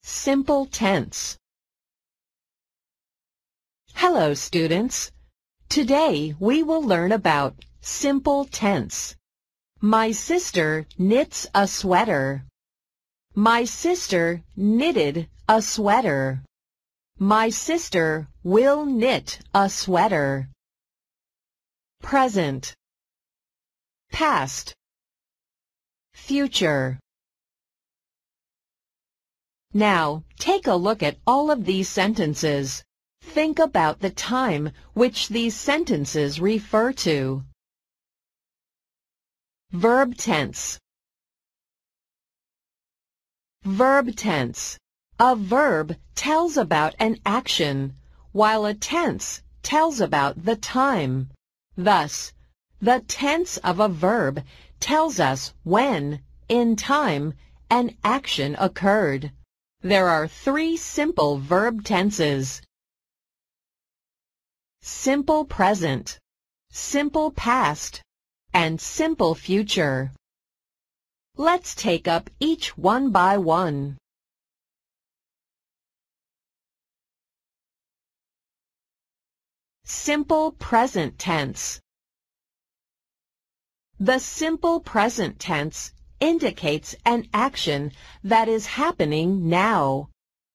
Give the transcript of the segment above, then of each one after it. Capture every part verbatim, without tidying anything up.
Simple tense. Hello, students. Today we will learn about simple tense. My sister knits a sweater. My sister knitted a sweater. My sister will knit a sweater. Present, past, future. Now, take a look at all of these sentences. Think about the time which these sentences refer to. Verb tense. Verb tense. A verb tells about an action, while a tense tells about the time. Thus, the tense of a verb tells us when, in time, an action occurred. There are three simple verb tenses. Simple present, simple past, and simple future. Let's take up each one by one. Simple present tense. The simple present tense indicates an action that is happening now.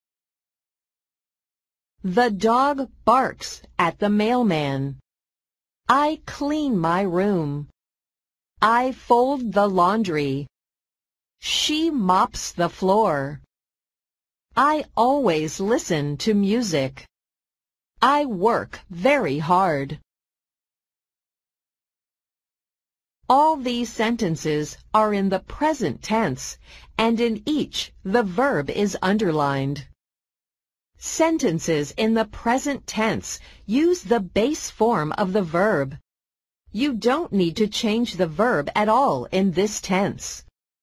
The dog barks at the mailman. I clean my room. I fold the laundry. She mops the floor. I always listen to music. I work very hard. All these sentences are in the present tense, and in each the verb is underlined. Sentences in the present tense use the base form of the verb. You don't need to change the verb at all in this tense.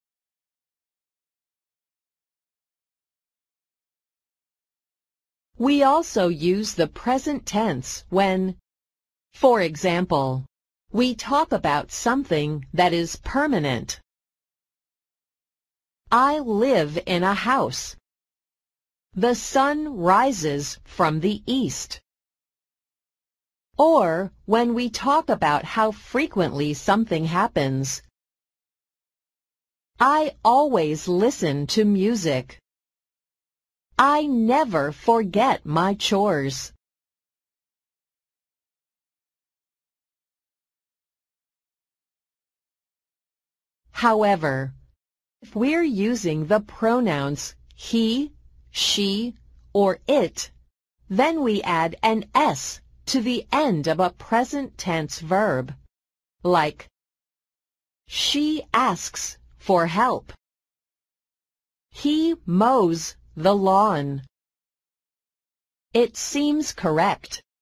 We also use the present tense when, for example, we talk about something that is permanent. I live in a house. The sun rises from the east. Or when we talk about how frequently something happens. I always listen to music. I never forget my chores. However, if we're using the pronouns he, she, or it, then we add an S to the end of a present tense verb, like she asks for help. He mows the lawn. It seems correct.